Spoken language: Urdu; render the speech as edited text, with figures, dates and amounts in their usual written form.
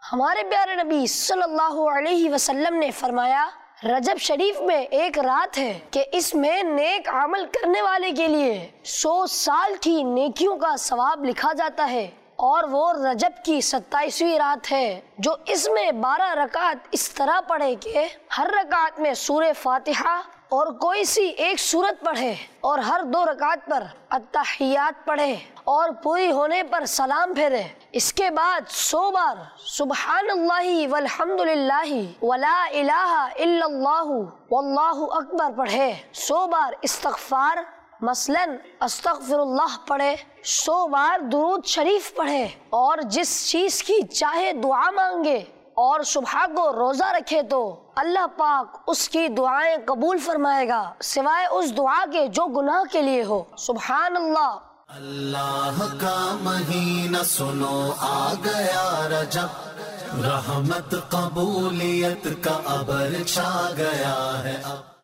ہمارے پیارے نبی صلی اللہ علیہ وسلم نے فرمایا رجب شریف میں ایک رات ہے کہ اس میں نیک عمل کرنے والے کے لیے 100 سال کی نیکیوں کا ثواب لکھا جاتا ہے، اور وہ رجب کی 27ویں رات ہے جو اس میں 12 رکعت اس طرح پڑھے کہ ہر رکعت میں سورہ فاتحہ اور کوئی سی ایک سورت پڑھے، اور ہر 2 رکعت پر التحیات پڑھے اور پوری ہونے پر سلام پھیرے۔ اس کے بعد 100 بار سبحان اللہ والحمد للہ ولا الہ الا اللہ واللہ اکبر پڑھے، 100 بار استغفار مثلاً استغفر اللہ پڑھے، 100 بار درود شریف پڑھے، اور جس چیز کی چاہے دعا مانگے اور صبح کو روزہ رکھے تو اللہ پاک اس کی دعائیں قبول فرمائے گا سوائے اس دعا کے جو گناہ کے لیے ہو۔ سبحان اللہ۔ اللہ کا مہینہ سنو آ گیا رجب، رحمت قبولیت کا ابر چھا گیا ہے اب۔